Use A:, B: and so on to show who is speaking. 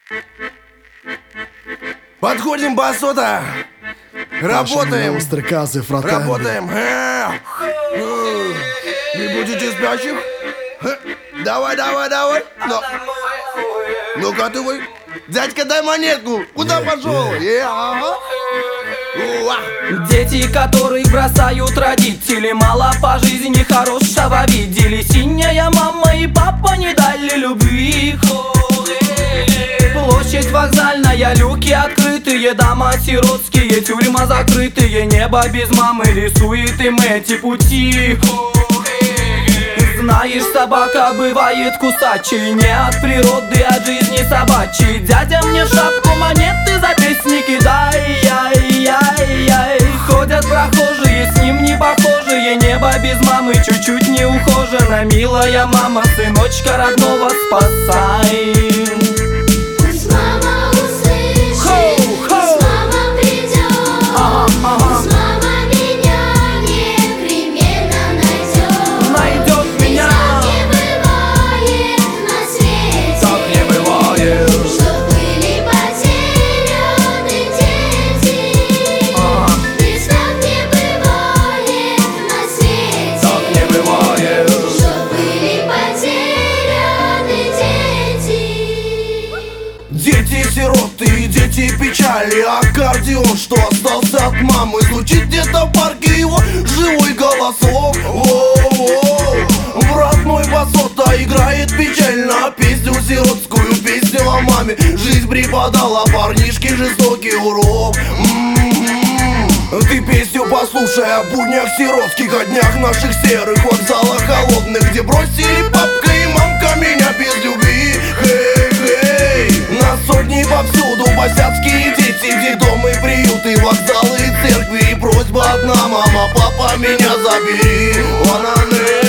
A: Подходим, басота. Работаем.
B: Стрекази, фрателли.
A: Работаем. Не будете спящих? Давай. Ну-ка ты вы. Дядька, дай монетку. Куда пошел?
C: Дети, которых бросают родители, мало по жизни хорошего видели. Синяя мама и папа не дали любви. Площадь вокзальная, люки открытые, дома сиротские, тюрьма закрытые. Небо без мамы рисует им эти пути. Знаешь, собака бывает кусачей, не от природы, от жизни собачьей. Дядя мне в шапку монеты за песни кидай, яй-яй-яй. Ходят прохожие, с ним не похожие. Небо без мамы чуть-чуть не ухожено. Милая мама, сыночка родного спасай.
D: Пусть мама услышит, пусть мама придет, пусть мама меня непременно найдет.
C: Найдет меня.
D: Так не бывает на свете,
C: Так не бывает.
D: чтоб были потеряны дети. Ведь так не бывает на свете,
C: Так не бывает.
D: чтоб были потеряны дети.
A: Дети-сироты, дети печали. Аккордеон, что остался от мамы, звучит где-то в парке его живой голосок. Брат мой басота играет печально песню сиротскую, песню о маме. Жизнь преподала парнишке жестокий урок. Ты песню послушай о буднях сиротских, о днях наших серых вокзалах холодных, где бросили папка и мамка меня без любви. На сотни повсюду босяцкие дети, где дома и приюты, вокзалы и церкви. И просьба одна: мама, папа, меня забери.